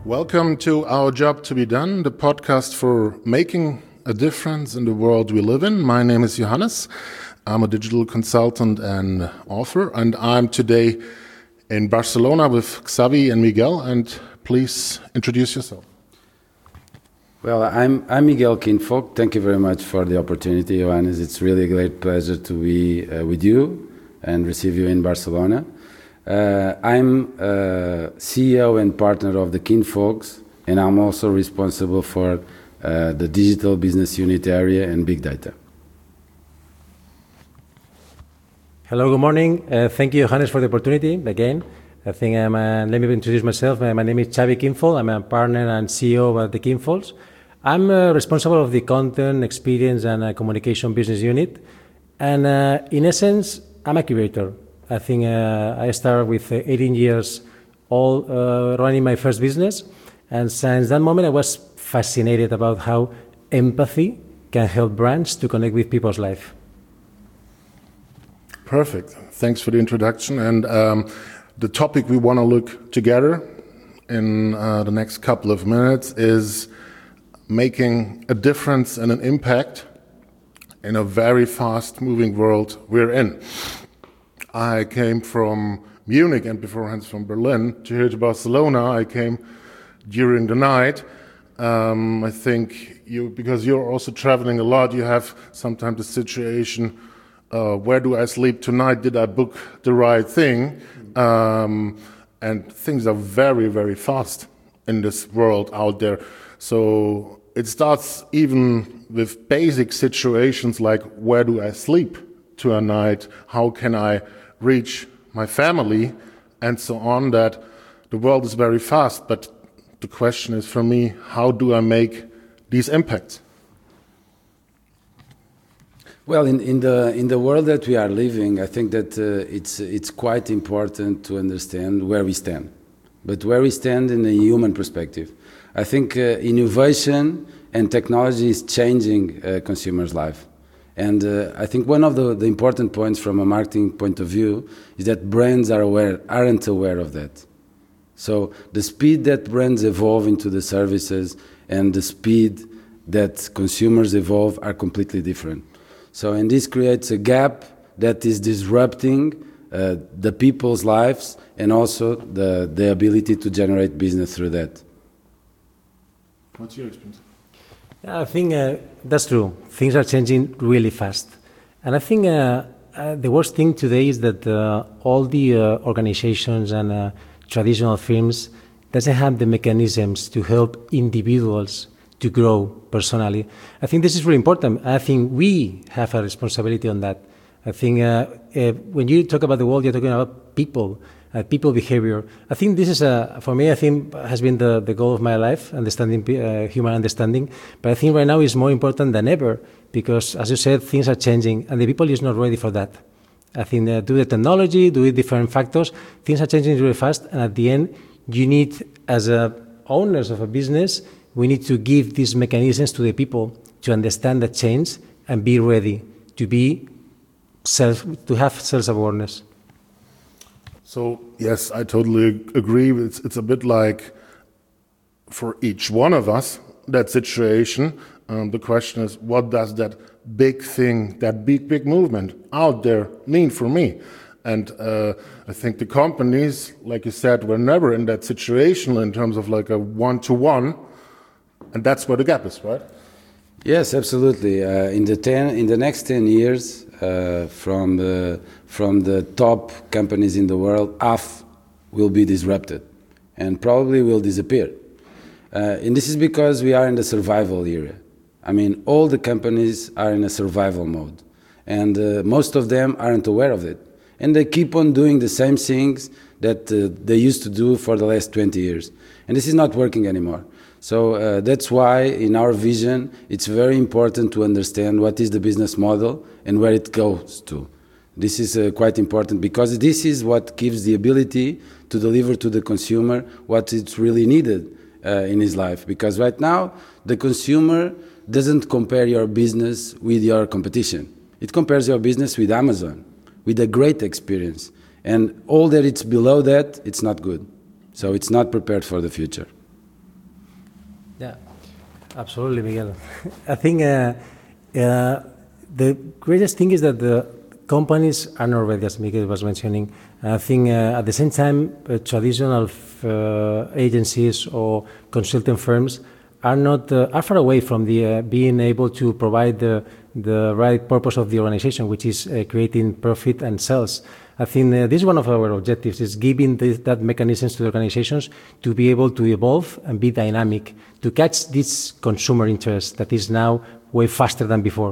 Welcome to Our Job to Be Done, the podcast for making a difference in the world we live in. My name is Johannes. I'm a digital consultant and author, and I'm today in Barcelona with Xavi and Miguel. And please introduce yourself. Well, I'm Miguel Kinfolk. Thank you very much for the opportunity, Johannes. It's really a great pleasure to be with you and receive you in Barcelona. I'm CEO and partner of the Kinfolks, and I'm also responsible for the digital business unit area and big data. Hello, good morning. Thank you, Johannes, for the opportunity again. I think let me introduce myself. My name is Xavi Kinfolk. I'm a partner and CEO of the Kinfolks. I'm responsible of the content, experience, and communication business unit. And in essence, I'm a curator. I think I started with 18 years old running my first business. And since that moment, I was fascinated about how empathy can help brands to connect with people's life. Perfect. Thanks for the introduction. And the topic we want to look together in the next couple of minutes is making a difference and an impact in a very fast-moving world we're in. I came from Munich and beforehand from Berlin to here to Barcelona. I came during the night. I think because you're also traveling a lot, you have sometimes the situation, where do I sleep tonight? Did I book the right thing? And things are very, very fast in this world out there. So it starts even with basic situations like where do I sleep tonight? How can I reach my family? And so on, that the world is very fast. But the question is for me, how do I make these impacts? Well, in the world that we are living, I think that it's quite important to understand where we stand, but where we stand in a human perspective. I think innovation and technology is changing consumers' life. And I think one of the important points from a marketing point of view is that brands aren't aware of that. So the speed that brands evolve into the services and the speed that consumers evolve are completely different. So, and this creates a gap that is disrupting the people's lives and also the ability to generate business through that. What's your experience? I think that's true. Things are changing really fast. And I think the worst thing today is that all the organizations and traditional firms doesn't have the mechanisms to help individuals to grow personally. I think this is really important. I think we have a responsibility on that. I think when you talk about the world, you're talking about people behavior. I think this is, for me, I think has been the goal of my life, understanding human understanding. But I think right now it's more important than ever because, as you said, things are changing and the people is not ready for that. I think due to the technology, due to different factors, things are changing really fast. And at the end, you need, as owners of a business, we need to give these mechanisms to the people to understand the change and be ready to have self-awareness. So, yes, I totally agree. It's a bit like for each one of us, that situation. The question is, what does that big thing, that big movement out there mean for me? And I think the companies, like you said, were never in that situation in terms of like a one-to-one. And that's where the gap is, right? Yes, absolutely. In the next 10 years, from the top companies in the world, half will be disrupted and probably will disappear. And this is because we are in the survival era. I mean, all the companies are in a survival mode, and most of them aren't aware of it. And they keep on doing the same things that they used to do for the last 20 years. And this is not working anymore. So that's why, in our vision, it's very important to understand what is the business model and where it goes to. This is quite important because this is what gives the ability to deliver to the consumer what it's really needed in his life. Because right now, the consumer doesn't compare your business with your competition. It compares your business with Amazon, with a great experience. And all that it's below that, it's not good. So it's not prepared for the future. Absolutely, Miguel. I think the greatest thing is that the companies are not ready, as Miguel was mentioning. I think at the same time, traditional agencies or consulting firms are not are far away from the being able to provide the right purpose of the organization, which is creating profit and sales. I think this is one of our objectives, is giving that mechanisms to the organizations to be able to evolve and be dynamic, to catch this consumer interest that is now way faster than before.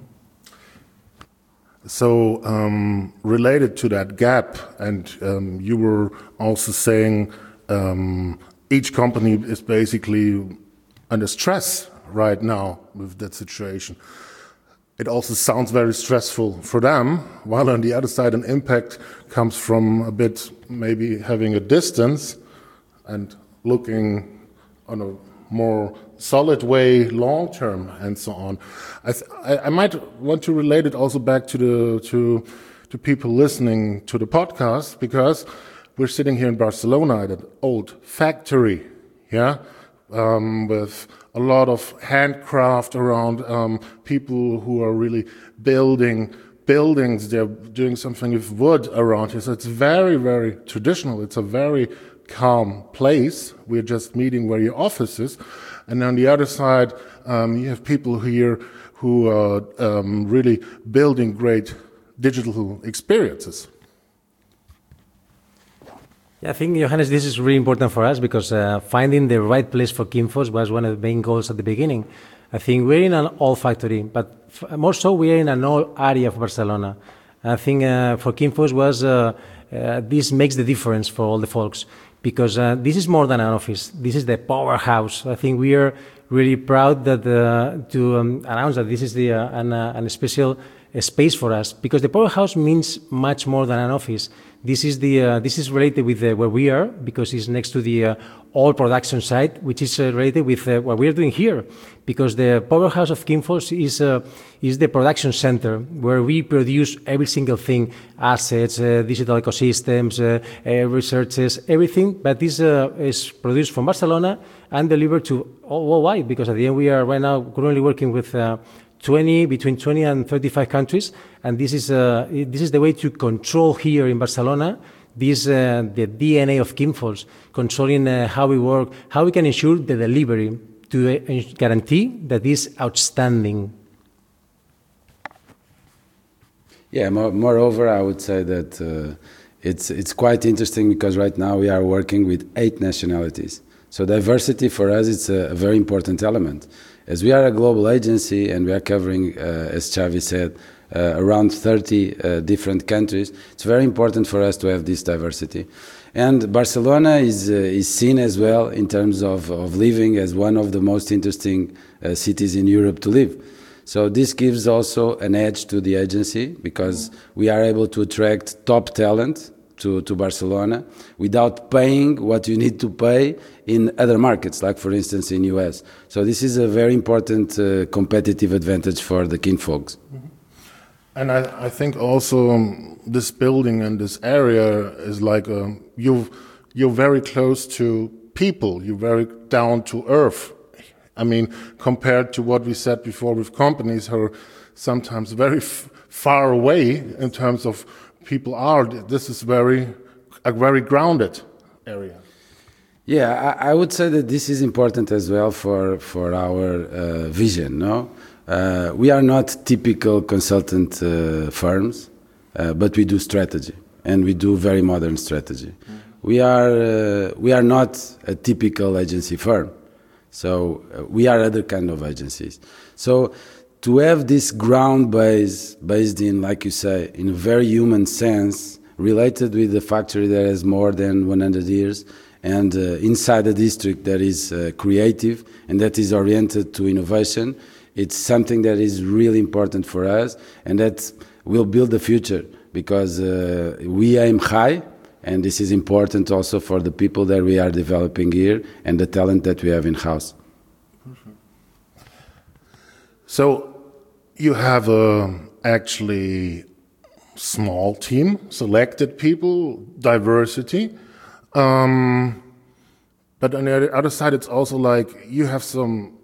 So related to that gap, and you were also saying each company is basically under stress right now with that situation. It also sounds very stressful for them, while on the other side an impact comes from a bit maybe having a distance and looking on a more solid way long term and so on. I might want to relate it also back to people listening to the podcast, because we're sitting here in Barcelona at an old factory, yeah, with a lot of handcraft around, people who are really building buildings. They're doing something with wood around here. So it's very, very traditional. It's a very calm place. We're just meeting where your office is. And on the other side, you have people here who are really building great digital experiences. Yeah, I think, Johannes, this is really important for us because finding the right place for Kingfox was one of the main goals at the beginning. I think we're in an old factory, but more so we are in an old area of Barcelona. I think for Kingfox was this makes the difference for all the folks, because this is more than an office. This is the powerhouse. I think we are really proud that to announce that this is the an special space for us, because the powerhouse means much more than an office. This is related with where we are, because it's next to the old production site, which is related with what we are doing here, because the powerhouse of Kingfox is the production center where we produce every single thing: assets, digital ecosystems, researches, everything. But this is produced from Barcelona and delivered to all worldwide, because at the end we are right now currently working with between 20 and 35 countries, and this is the way to control here in Barcelona this the DNA of Kingfox, controlling how we work, how we can ensure the delivery to guarantee that is outstanding. Yeah, moreover, I would say that it's quite interesting, because right now we are working with 8 nationalities. So diversity for us is a very important element. As we are a global agency and we are covering, as Xavi said, around 30 different countries, it's very important for us to have this diversity. And Barcelona is seen as well in terms of living as one of the most interesting cities in Europe to live. So this gives also an edge to the agency, because we are able to attract top talent to Barcelona without paying what you need to pay in other markets, like for instance in US. So this is a very important competitive advantage for the Kingfox. Mm-hmm. And I think also this building and this area is like you're very close to people. You're very down to earth. I mean, compared to what we said before with companies who are sometimes very far away in terms of people are. This is a very grounded area. Yeah, I would say that this is important as well for our vision. No, we are not typical consultant firms, but we do strategy, and we do very modern strategy. Mm-hmm. We are not a typical agency firm, so we are other kind of agencies. So to have this ground base based in, like you say, in a very human sense, related with the factory that has more than 100 years, and inside a district that is creative and that is oriented to innovation, it's something that is really important for us, and that will build the future, because we aim high, and this is important also for the people that we are developing here and the talent that we have in-house. So you have actually small team, selected people, diversity. But on the other side, it's also like you have some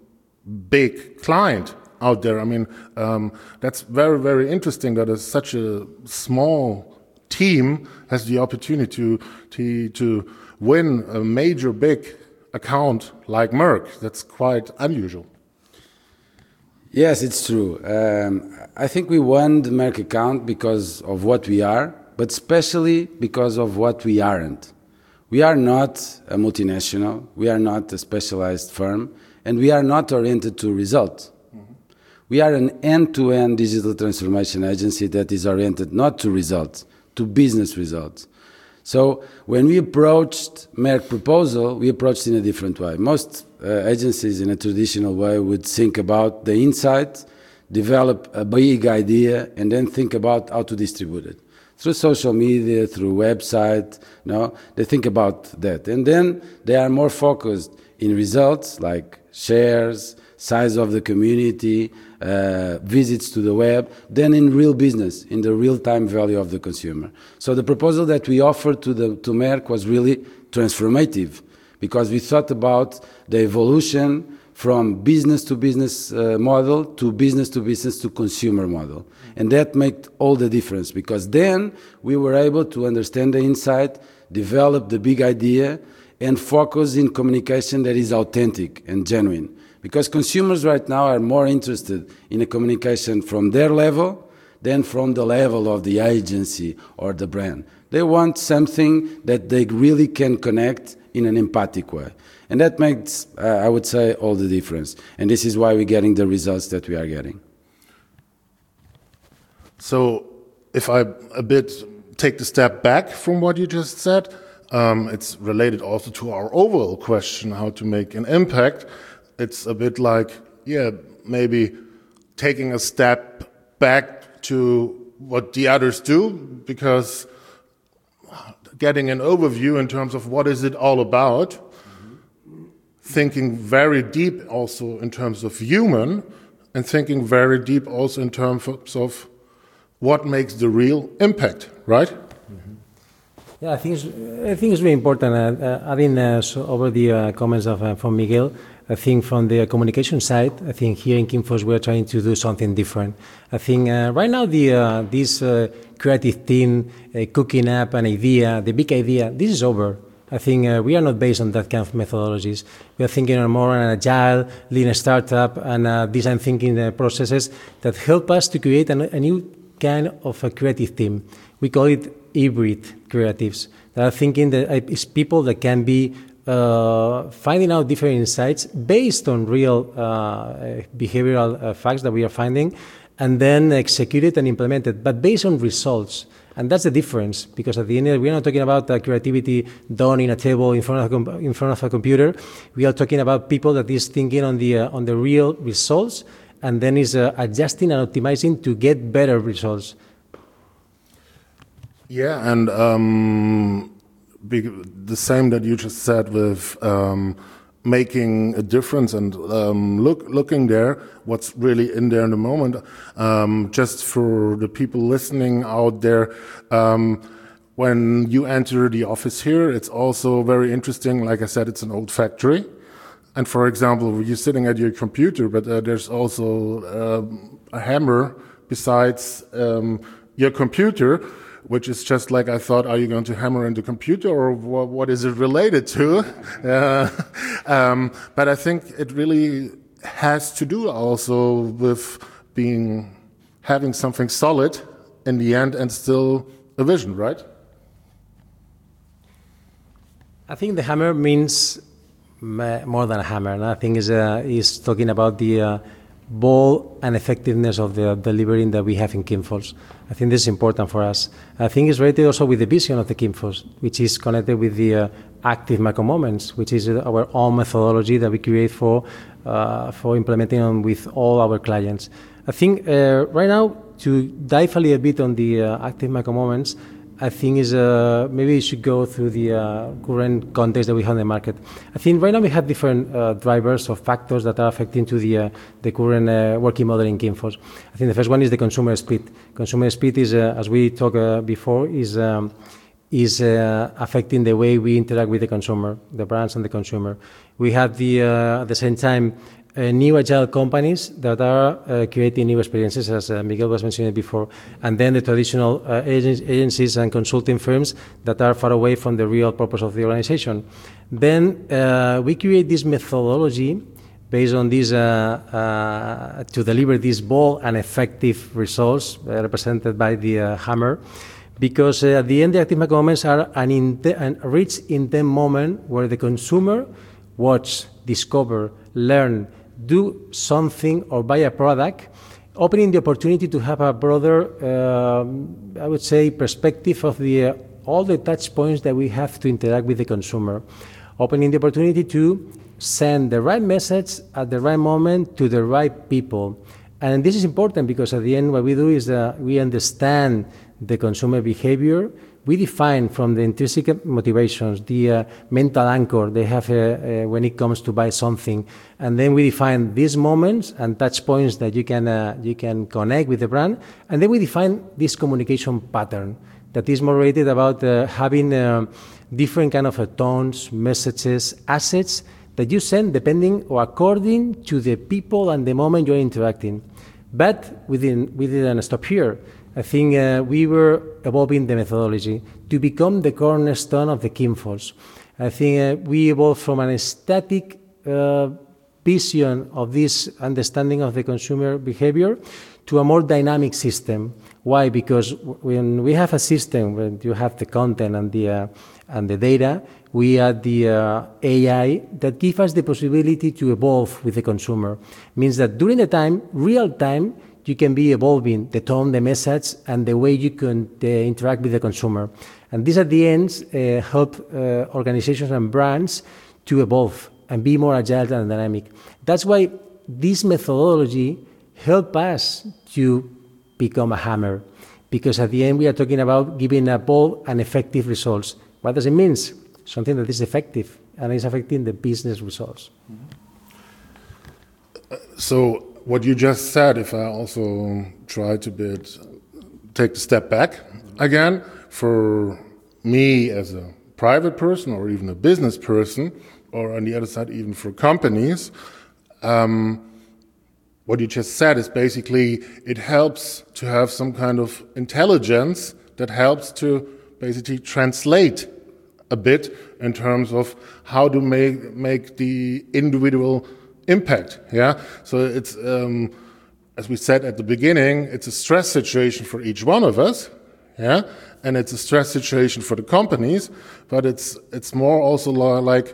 big client out there. I mean, that's very, very interesting that such a small team has the opportunity to win a major big account like Merck. That's quite unusual. Yes, it's true. I think we won the Merck account because of what we are, but especially because of what we aren't. We are not a multinational, we are not a specialized firm, and we are not oriented to results. Mm-hmm. We are an end-to-end digital transformation agency that is oriented not to results, to business results. So when we approached Merck proposal, we approached in a different way. Most agencies in a traditional way would think about the insight, develop a big idea, and then think about how to distribute it. Through social media, through website, they think about that. And then they are more focused in results like shares, size of the community, visits to the web, than in real business, in the real-time value of the consumer. So the proposal that we offered to Merck was really transformative, because we thought about the evolution from business to business model to business to consumer model. And that made all the difference, because then we were able to understand the insight, develop the big idea, and focus in communication that is authentic and genuine. Because consumers right now are more interested in a communication from their level than from the level of the agency or the brand. They want something that they really can connect in an empathic way. And that makes, I would say, all the difference. And this is why we're getting the results that we are getting. So if I a bit take the step back from what you just said, it's related also to our overall question, how to make an impact. It's a bit like, maybe taking a step back to what the others do, because getting an overview in terms of what is it all about, thinking very deep also in terms of human, and thinking very deep also in terms of what makes the real impact, right? Mm-hmm. Yeah, I think it's really important. Adding over the comments from Miguel, I think from the communication side, I think here in Kingfoss we're trying to do something different. I think right now this creative team cooking up an idea, the big idea, this is over. I think we are not based on that kind of methodologies. We are thinking more on agile, lean startup, and design thinking processes that help us to create a new kind of a creative team. We call it hybrid creatives. That are thinking that it's people that can be finding out different insights based on real behavioral facts that we are finding, and then execute it and implement it, but based on results. And that's the difference, because at the end, we're not talking about creativity done in a table in front of a computer. We are talking about people that is thinking on the real results, and then is adjusting and optimizing to get better results. Yeah, and the same that you just said with making a difference and looking there, what's really in there in the moment. Just for the people listening out there, when you enter the office here, it's also very interesting. Like I said, it's an old factory. And for example, you're sitting at your computer, but there's also a hammer besides your computer, which is just like I thought, are you going to hammer in the computer, or what is it related to? But I think it really has to do also with having something solid in the end and still a vision, right? I think the hammer means more than a hammer. And I think is talking about the ball and effectiveness of the delivering that we have in Kingfoss. I think this is important for us. I think it's related also with the vision of the Kingfoss, which is connected with the active micro moments, which is our own methodology that we create for implementing with all our clients. I think right now, to dive a little bit on the active micro moments, I think is maybe you should go through the current context that we have in the market. I think right now we have different drivers or factors that are affecting to the current working model in Kingfoss. I think the first one is the consumer speed. Consumer speed is, as we talked before, is affecting the way we interact with the consumer, the brands and the consumer. We have at the same time new agile companies that are creating new experiences, as Miguel was mentioning before, and then the traditional agencies and consulting firms that are far away from the real purpose of the organization. Then we create this methodology based on this to deliver these bold and effective results represented by the hammer, because at the end the active micro moments are a rich intent moment where the consumer watch, discover, learn, do something or buy a product, opening the opportunity to have a broader, I would say, perspective of all the touch points that we have to interact with the consumer, opening the opportunity to send the right message at the right moment to the right people. And this is important because at the end what we do is we understand the consumer behavior. We define from the intrinsic motivations, the mental anchor they have when it comes to buy something, and then we define these moments and touch points that you can connect with the brand, and then we define this communication pattern that is more rated about having different kind of tones, messages, assets that you send depending or according to the people and the moment you're interacting. But we didn't stop here. I think we were evolving the methodology to become the cornerstone of the Kingfoss. I think we evolved from an static vision of this understanding of the consumer behavior to a more dynamic system. Why? Because when we have a system, when you have the content and the data, we add the AI that gives us the possibility to evolve with the consumer. Means that during the time, real time, you can be evolving the tone, the message, and the way you can interact with the consumer. And this at the end help organizations and brands to evolve and be more agile and dynamic. That's why this methodology help us to become a hammer, because at the end we are talking about giving a bold and effective results. What does it mean? Something that is effective and is affecting the business results. So what you just said, if I also try to take a step back again, for me as a private person or even a business person, or on the other side even for companies, what you just said is basically it helps to have some kind of intelligence that helps to basically translate a bit in terms of how to make the individual impact. Yeah. So it's as we said at the beginning, it's a stress situation for each one of us. Yeah. And it's a stress situation for the companies, but it's more also like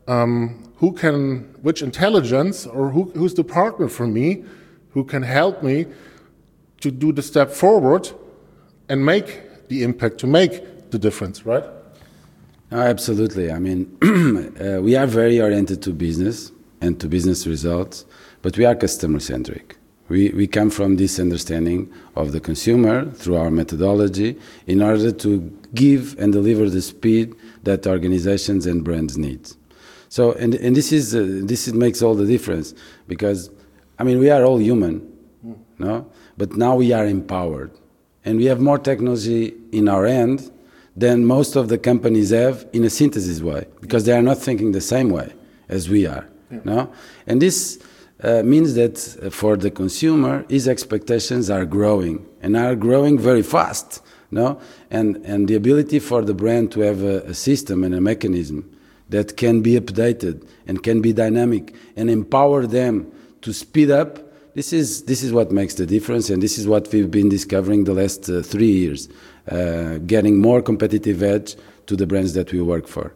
which intelligence or who's the partner for me who can help me to do the step forward and make the impact, to make the difference, right? Absolutely. I mean, we are very oriented to business and to business results, but we are customer-centric. We come from this understanding of the consumer through our methodology in order to give and deliver the speed that organizations and brands need. So, and this makes all the difference, because, I mean, we are all human, no? But now we are empowered, and we have more technology in our end than most of the companies have in a synthesis way, because they are not thinking the same way as we are, no? And this means that for the consumer, his expectations are growing, and are growing very fast, no? And the ability for the brand to have a system and a mechanism that can be updated and can be dynamic and empower them to speed up, this is what makes the difference, and this is what we've been discovering the last 3 years, getting more competitive edge to the brands that we work for.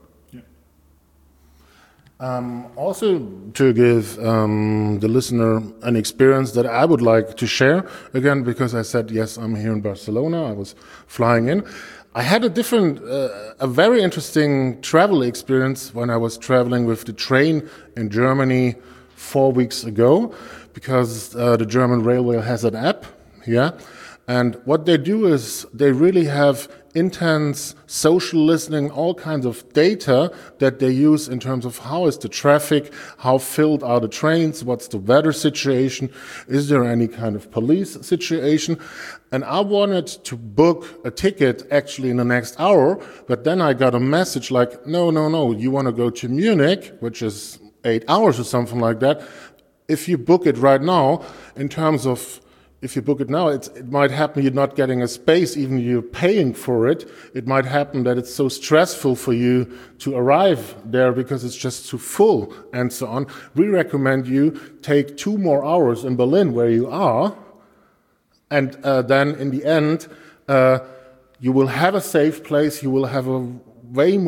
Also, to give the listener an experience that I would like to share, again, because I said, yes, I'm here in Barcelona, I was flying in. I had a very interesting travel experience when I was traveling with the train in Germany 4 weeks ago, because the German railway has an app, yeah. And what they do is they really have intense social listening, all kinds of data that they use in terms of how is the traffic, how filled are the trains, what's the weather situation, is there any kind of police situation. And I wanted to book a ticket actually in the next hour, but then I got a message like, no, you want to go to Munich, which is 8 hours or something like that. if you book it right now, in terms of if you book it now, it might happen you're not getting a space, even you're paying for it. It might happen that it's so stressful for you to arrive there because it's just too full and so on. We recommend you take 2 more hours in Berlin where you are, and then in the end, you will have a safe place, you will have a way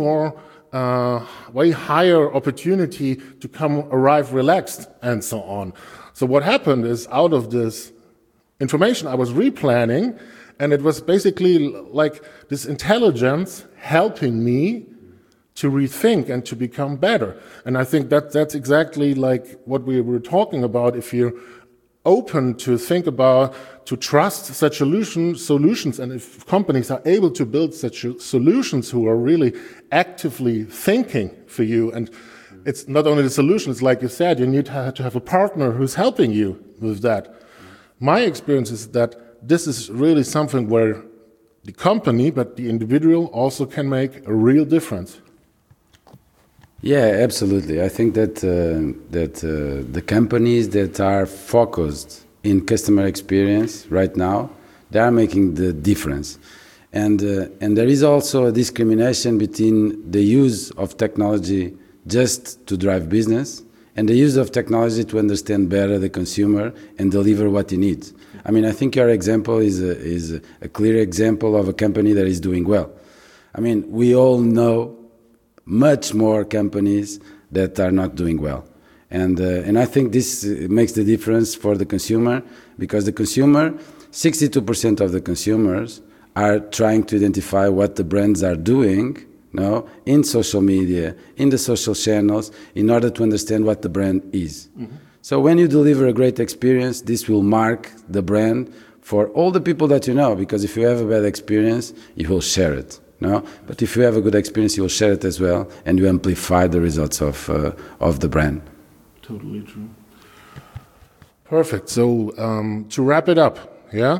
higher opportunity to arrive relaxed and so on. So what happened is, out of this information I was replanning, and it was basically like this intelligence helping me to rethink and to become better. And I think that's exactly like what we were talking about. If you're open to think about, to trust such solutions, and if companies are able to build such solutions who are really actively thinking for you, and it's not only the solution, it's like you said, you need to have a partner who's helping you with that. My experience is that this is really something where the company, but the individual also can make a real difference. Yeah, absolutely. I think that the companies that are focused in customer experience right now, they are making the difference. And there is also a discrimination between the use of technology just to drive business and the use of technology to understand better the consumer and deliver what he needs. I mean, I think your example is a clear example of a company that is doing well. I mean, we all know much more companies that are not doing well. And I think this makes the difference for the consumer, because the consumer, 62% of the consumers are trying to identify what the brands are doing, in social media, in the social channels, in order to understand what the brand is. Mm-hmm. So when you deliver a great experience, this will mark the brand for all the people that you know, because if you have a bad experience, you will share it. But if you have a good experience, you will share it as well, and you amplify the results of the brand. Totally true. Perfect. So to wrap it up,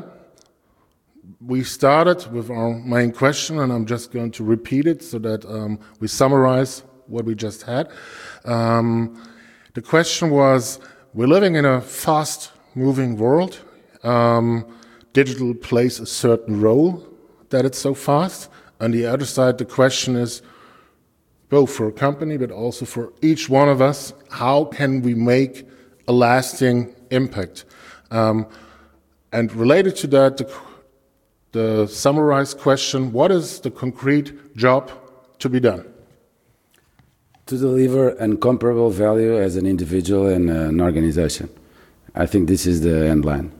we started with our main question, and I'm just going to repeat it so that we summarize what we just had. The question was, we're living in a fast-moving world. Digital plays a certain role that it's so fast. On the other side, the question is, both for a company but also for each one of us, how can we make a lasting impact? And related to that, the summarized question, what is the concrete job to be done? To deliver incomparable value as an individual and an organization. I think this is the end line.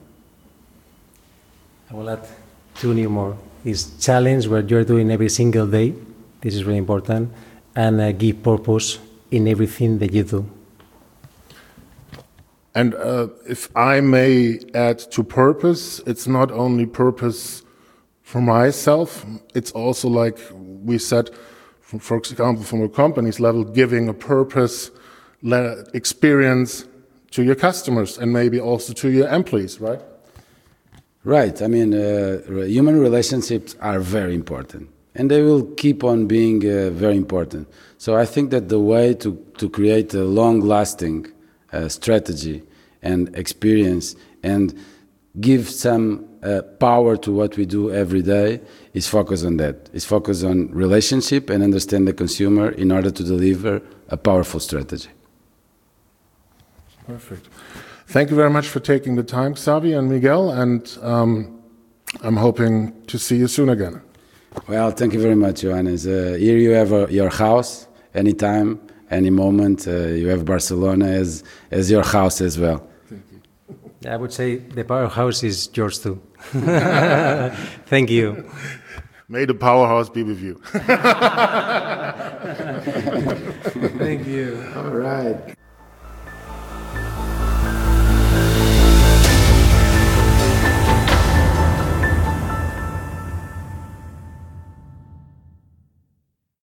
I will add 2 new more. Is challenge what you're doing every single day. This is really important. And give purpose in everything that you do. And if I may add to purpose, it's not only purpose for myself, it's also, like we said, for example, from a company's level, giving a purpose experience to your customers and maybe also to your employees, right? Right. I mean, human relationships are very important, and they will keep on being very important. So I think that the way to create a long-lasting strategy and experience and give some power to what we do every day is focus on that. Is focus on relationship and understand the consumer in order to deliver a powerful strategy. Perfect. Thank you very much for taking the time, Xavi and Miguel, and I'm hoping to see you soon again. Well, thank you very much, Johannes. Here you have your house, anytime, any moment. You have Barcelona as your house as well. Thank you. I would say the powerhouse is yours too. Thank you. May the powerhouse be with you. Thank you. All right.